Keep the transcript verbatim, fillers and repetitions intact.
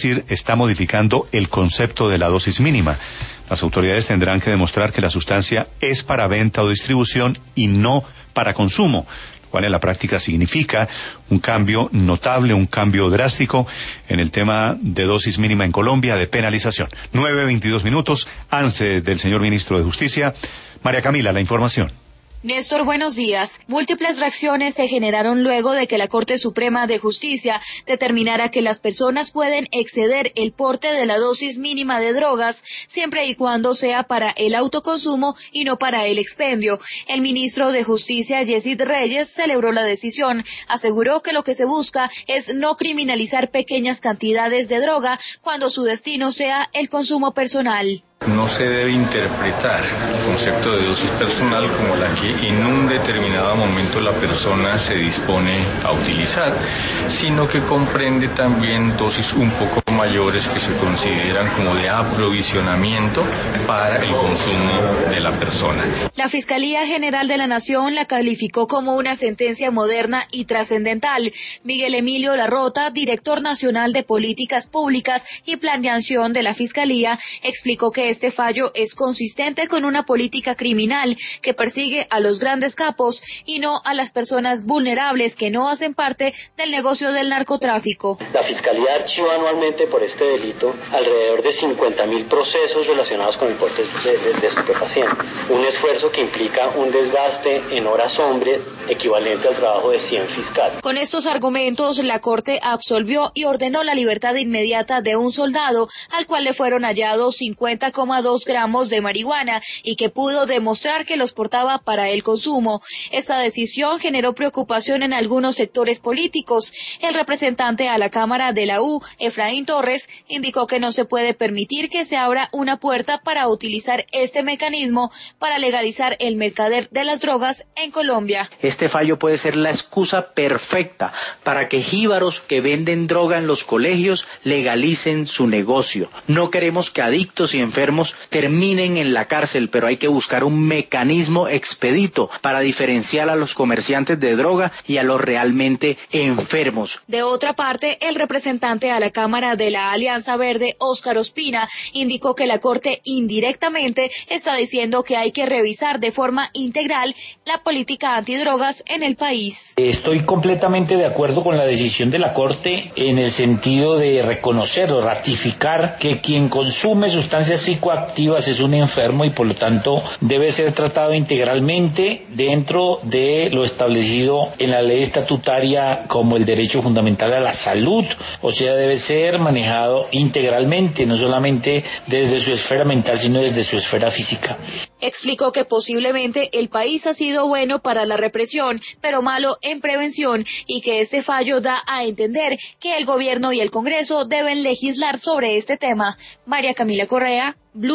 decir, está modificando el concepto de la dosis mínima. Las autoridades tendrán que demostrar que la sustancia es para venta o distribución y no para consumo, lo cual en la práctica significa un cambio notable, un cambio drástico en el tema de dosis mínima en Colombia, de penalización. nueve veintidós minutos antes del señor ministro de Justicia. María Camila, la información. Néstor, buenos días. Múltiples reacciones se generaron luego de que la Corte Suprema de Justicia determinara que las personas pueden exceder el porte de la dosis mínima de drogas siempre y cuando sea para el autoconsumo y no para el expendio. El ministro de Justicia, Yesid Reyes, celebró la decisión. Aseguró que lo que se busca es no criminalizar pequeñas cantidades de droga cuando su destino sea el consumo personal. No se debe interpretar el concepto de dosis personal como la que en un determinado momento la persona se dispone a utilizar, sino que comprende también dosis un poco mayores que se consideran como de aprovisionamiento para el consumo de la persona. La Fiscalía General de la Nación la calificó como una sentencia moderna y trascendental. Miguel Emilio Larrota, director nacional de Políticas Públicas y Planeación de la Fiscalía, explicó que este fallo es consistente con una política criminal que persigue a los grandes capos y no a las personas vulnerables que no hacen parte del negocio del narcotráfico. La Fiscalía archiva anualmente por este delito alrededor de cincuenta mil procesos relacionados con el porte de, de, de estupefacientes. Un esfuerzo que implica un desgaste en horas hombre equivalente al trabajo de cien fiscales. Con estos argumentos, la Corte absolvió y ordenó la libertad inmediata de un soldado al cual le fueron hallados cincuenta coma dos gramos de marihuana y que pudo demostrar que los portaba para el consumo. Esta decisión generó preocupación en algunos sectores políticos. El representante a la Cámara de la U, Efraín Torres, indicó que no se puede permitir que se abra una puerta para utilizar este mecanismo para legalizar el mercader de las drogas en Colombia. Este fallo puede ser la excusa perfecta para que jíbaros que venden droga en los colegios legalicen su negocio. No queremos que adictos y enfermos terminen en la cárcel, pero hay que buscar un mecanismo expedito para diferenciar a los comerciantes de droga y a los realmente enfermos. De otra parte, el representante a la Cámara de la Alianza Verde, Óscar Ospina, indicó que la Corte indirectamente está diciendo que hay que revisar de forma integral la política antidrogas en el país. Estoy completamente de acuerdo con la decisión de la Corte en el sentido de reconocer o ratificar que quien consume sustancias psicoactivas es un enfermo y por lo tanto debe ser tratado integralmente dentro de lo establecido en la ley estatutaria como el derecho fundamental a la salud, o sea, debe ser manejado integralmente, no solamente desde su esfera mental, sino desde su esfera física. Explicó que posiblemente el país ha sido bueno para la represión, pero malo en prevención, y que este fallo da a entender que el gobierno y el Congreso deben legislar sobre este tema. María Camila Correa,